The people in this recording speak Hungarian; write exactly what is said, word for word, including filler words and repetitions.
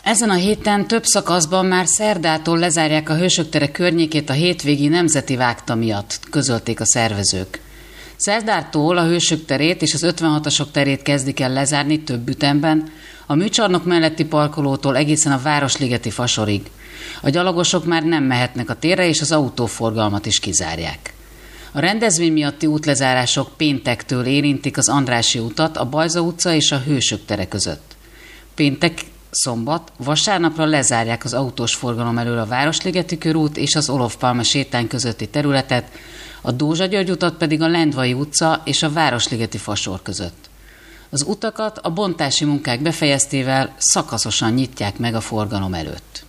Ezen a héten több szakaszban már szerdától lezárják a Hősök tere környékét a hétvégi nemzeti vágta miatt, közölték a szervezők. Szerdától a Hősök terét és az ötvenhatasok terét kezdik el lezárni több ütemben, a műcsarnok melletti parkolótól egészen a Városligeti Fasorig. A gyalogosok már nem mehetnek a térre, és az autóforgalmat is kizárják. A rendezvény miatti útlezárások péntektől érintik az Andrássy utat, a Bajza utca és a Hősök tere között. Péntek, szombat, vasárnapra lezárják az autós forgalom elől a Városligeti körút és az Olof Palma sétány közötti területet, a Dózsa György utat pedig a Lendvai utca és a Városligeti Fasor között. Az utakat a bontási munkák befejeztével szakaszosan nyitják meg a forgalom előtt.